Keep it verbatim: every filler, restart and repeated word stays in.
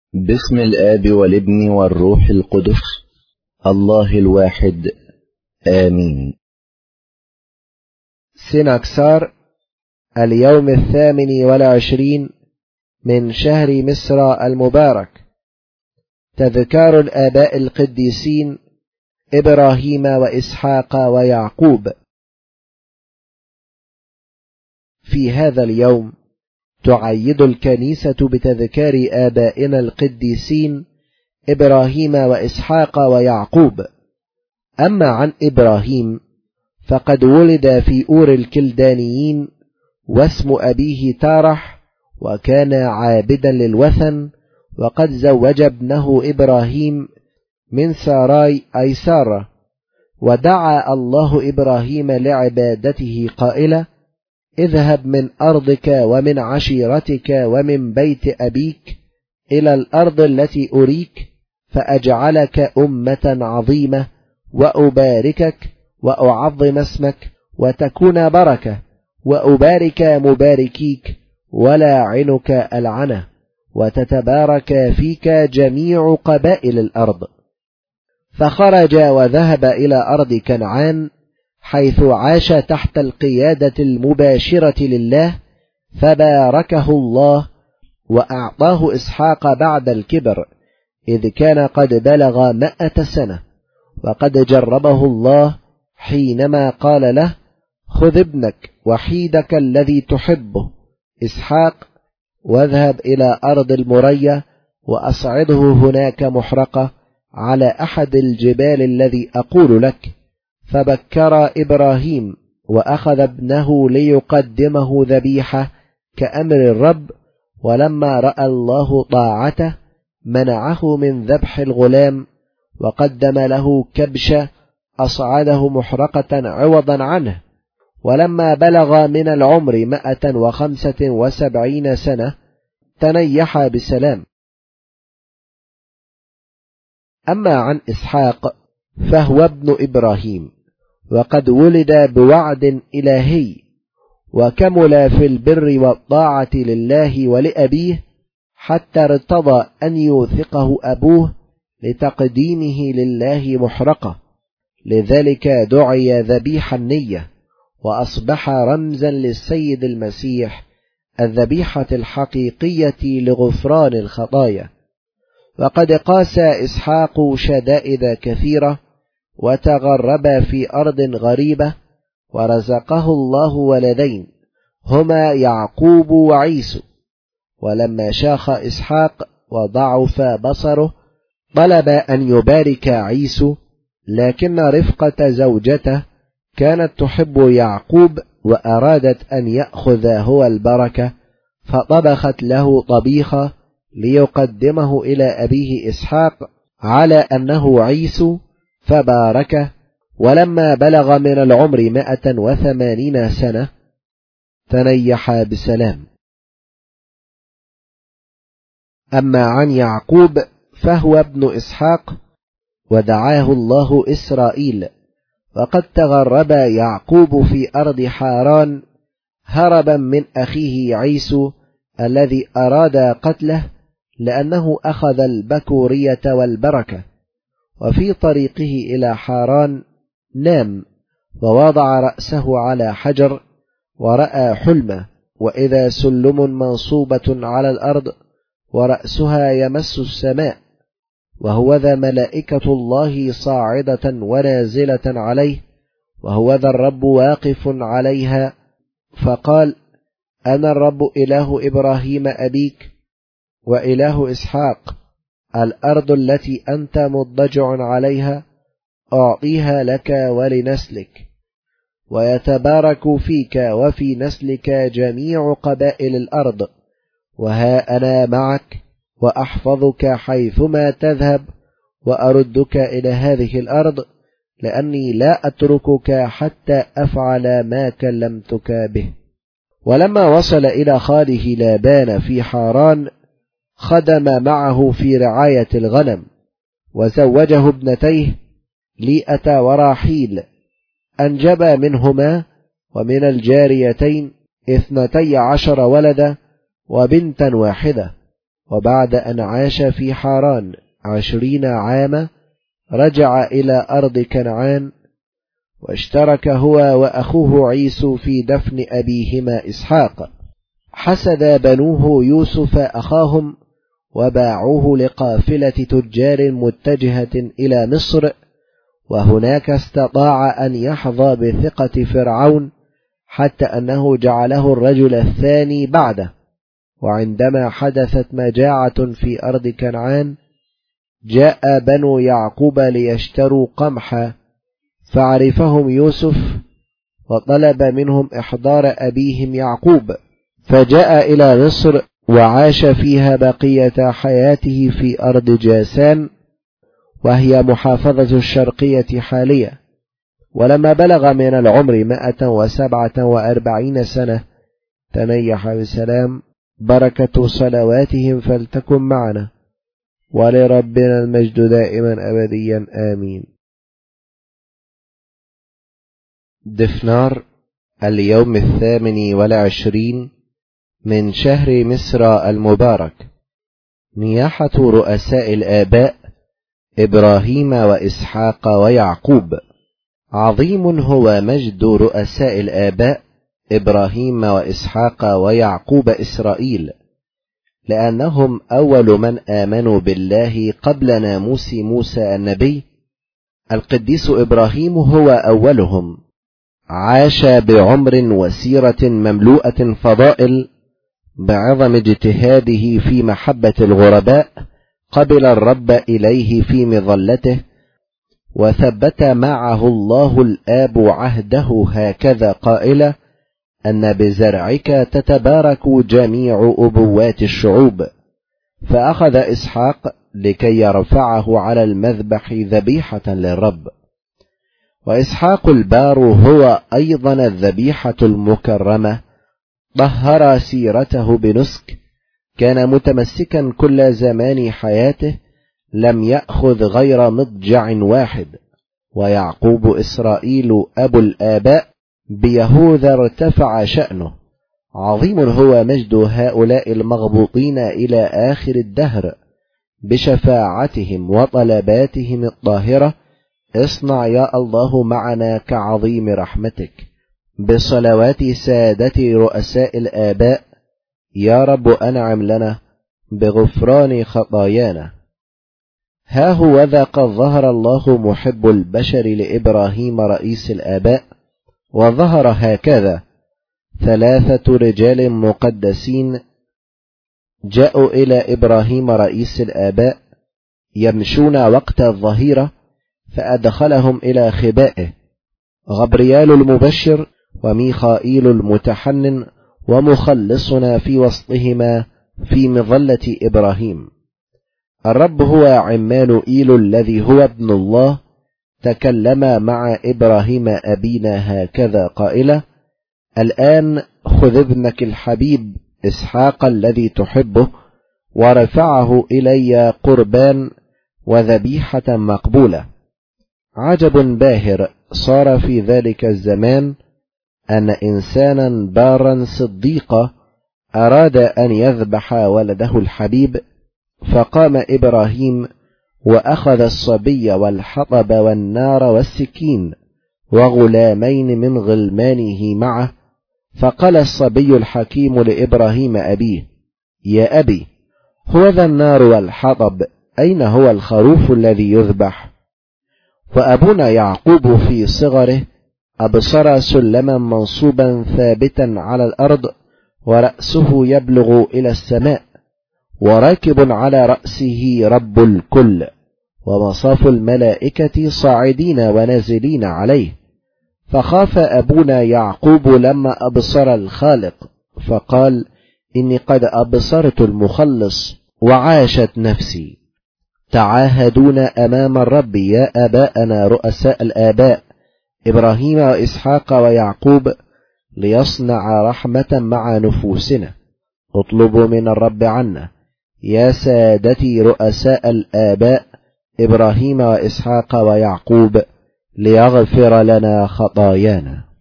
باسم الآب والابن والروح القدس الله الواحد آمين. سنكسار اليوم الثامن والعشرين من شهر مصر المبارك. تذكار الآباء القديسين إبراهيم وإسحاق ويعقوب. في هذا اليوم تعيد الكنيسة بتذكار آبائنا القديسين إبراهيم وإسحاق ويعقوب. أما عن إبراهيم فقد ولد في أور الكلدانيين، واسم أبيه تارح، وكان عابدا للوثن، وقد زوج ابنه إبراهيم من ساراي أي سارة. ودعا الله إبراهيم لعبادته قائلا: اذهب من أرضك ومن عشيرتك ومن بيت أبيك إلى الأرض التي أريك، فأجعلك أمة عظيمة، وأباركك وأعظم اسمك، وتكون بركة، وأبارك مباركيك، ولاعنك ألعنه، وتتبارك فيك جميع قبائل الأرض. فخرج وذهب إلى أرض كنعان، حيث عاش تحت القيادة المباشرة لله، فباركه الله وأعطاه إسحاق بعد الكبر، إذ كان قد بلغ مائة سنة. وقد جربه الله حينما قال له: خذ ابنك وحيدك الذي تحبه إسحاق، واذهب إلى أرض المريا، وأصعده هناك محرقة على أحد الجبال الذي أقول لك. فبكر إبراهيم وأخذ ابنه ليقدمه ذبيحة كأمر الرب، ولما رأى الله طاعته منعه من ذبح الغلام، وقدم له كبشة أصعده محرقة عوضا عنه. ولما بلغ من العمر مائة وخمسة وسبعين سنة تنيح بسلام. أما عن إسحاق فهو ابن إبراهيم، وقد ولد بوعد إلهي، وكمل في البر والطاعة لله ولأبيه، حتى ارتضى أن يوثقه أبوه لتقديمه لله محرقة. لذلك دعي ذبيح النية، وأصبح رمزا للسيد المسيح، الذبيحة الحقيقية لغفران الخطايا. وقد قاس إسحاق شدائد كثيرة، وتغرب في أرض غريبة، ورزقه الله ولدين هما يعقوب وعيسو. ولما شاخ إسحاق وضعف بصره طلب أن يبارك عيسو، لكن رفقة زوجته كانت تحب يعقوب، وأرادت أن يأخذ هو البركة، فطبخت له طبيخة ليقدمه إلى أبيه إسحاق على أنه عيسو، فباركه. ولما بلغ من العمر مائة وثمانين سنة تنيح بسلام. أما عن يعقوب فهو ابن إسحاق، ودعاه الله إسرائيل. وقد تغرب يعقوب في أرض حاران، هربا من أخيه عيسو الذي أراد قتله، لأنه أخذ البكورية والبركة. وفي طريقه إلى حاران نام، ووضع رأسه على حجر، ورأى حلمة، وإذا سلم منصوبة على الأرض، ورأسها يمس السماء، وهوذا ملائكة الله صاعدة ونازلة عليه، وهوذا الرب واقف عليها. فقال: أنا الرب إله إبراهيم أبيك وإله إسحاق، الأرض التي أنت مضجع عليها أعطيها لك ولنسلك، ويتبارك فيك وفي نسلك جميع قبائل الأرض. وها أنا معك، وأحفظك حيثما تذهب، وأردك إلى هذه الأرض، لأني لا أتركك حتى أفعل ما كلمتك به. ولما وصل إلى خاله لابان في حاران خدم معه في رعاية الغنم، وزوجه ابنتيه ليئة وراحيل، أنجب منهما ومن الجاريتين اثنتي عشر ولدا وبنتا واحدة. وبعد أن عاش في حاران عشرين عاما رجع إلى أرض كنعان، واشترك هو وأخوه عيسو في دفن أبيهما إسحاق. حسد بنوه يوسف أخاهم وباعوه لقافلة تجار متجهة إلى مصر، وهناك استطاع أن يحظى بثقة فرعون حتى أنه جعله الرجل الثاني بعده. وعندما حدثت مجاعة في أرض كنعان جاء بنو يعقوب ليشتروا قمحا، فعرفهم يوسف وطلب منهم إحضار أبيهم يعقوب، فجاء إلى مصر وعاش فيها بقية حياته في أرض جاسان، وهي محافظة الشرقية حاليا. ولما بلغ من العمر مائة وسبعة وأربعين سنة تنيح بسلام. بركة صلواتهم فلتكن معنا، ولربنا المجد دائما أبديا آمين. دفنار اليوم الثامن والعشرين من شهر مصر المبارك، نياحة رؤساء الآباء إبراهيم وإسحاق ويعقوب. عظيم هو مجد رؤساء الآباء إبراهيم وإسحاق ويعقوب إسرائيل، لأنهم أول من آمنوا بالله قبل ناموس موسى النبي. القديس إبراهيم هو أولهم، عاش بعمر وسيرة مملوءة فضائل، بعظم اجتهاده في محبة الغرباء قبل الرب إليه في مظلته، وثبت معه الله الآب عهده هكذا قائلا: أن بزرعك تتبارك جميع أبوات الشعوب. فأخذ إسحاق لكي يرفعه على المذبح ذبيحة للرب. وإسحاق البار هو أيضا الذبيحة المكرمة، طهر سيرته بنسك، كان متمسكا كل زمان حياته، لم يأخذ غير مضجع واحد. ويعقوب إسرائيل أبو الآباء، بيهوذا ارتفع شأنه. عظيم هو مجد هؤلاء المغبوطين إلى آخر الدهر بشفاعتهم وطلباتهم الطاهرة. اصنع يا الله معنا كعظيم رحمتك بصلوات سادة رؤساء الآباء. يا رب أنعم لنا بغفران خطايانا. ها هو ذا قد ظهر الله محب البشر لإبراهيم رئيس الآباء، وظهر هكذا: ثلاثة رجال مقدسين جاءوا إلى إبراهيم رئيس الآباء يمشون وقت الظهيرة، فأدخلهم إلى خبائه: غبريال المبشر وميخائيل المتحنن، ومخلصنا في وسطهما في مظلة إبراهيم. الرب هو عمانوئيل الذي هو ابن الله، تكلم مع إبراهيم أبينا هكذا قائلا: الآن خذ ابنك الحبيب إسحاق الذي تحبه، ورفعه إلي قربان وذبيحة مقبولة. عجب باهر صار في ذلك الزمان أن إنسانا بارا صديقا أراد أن يذبح ولده الحبيب، فقام إبراهيم وأخذ الصبي والحطب والنار والسكين وغلامين من غلمانه معه، فقال الصبي الحكيم لإبراهيم أبيه: يا أبي، هو ذا النار والحطب، أين هو الخروف الذي يذبح؟ وأبونا يعقوب في صغره أبصر سلما منصوبا ثابتا على الأرض، ورأسه يبلغ إلى السماء، وراكب على رأسه رب الكل، ومصاف الملائكة صاعدين ونازلين عليه. فخاف أبونا يعقوب لما أبصر الخالق، فقال: إني قد أبصرت المخلص وعاشت نفسي. تعاهدون أمام الرب يا آباءنا رؤساء الآباء إبراهيم وإسحاق ويعقوب، ليصنع رحمة مع نفوسنا. اطلبوا من الرب عنا يا سادتي رؤساء الآباء إبراهيم وإسحاق ويعقوب، ليغفر لنا خطايانا.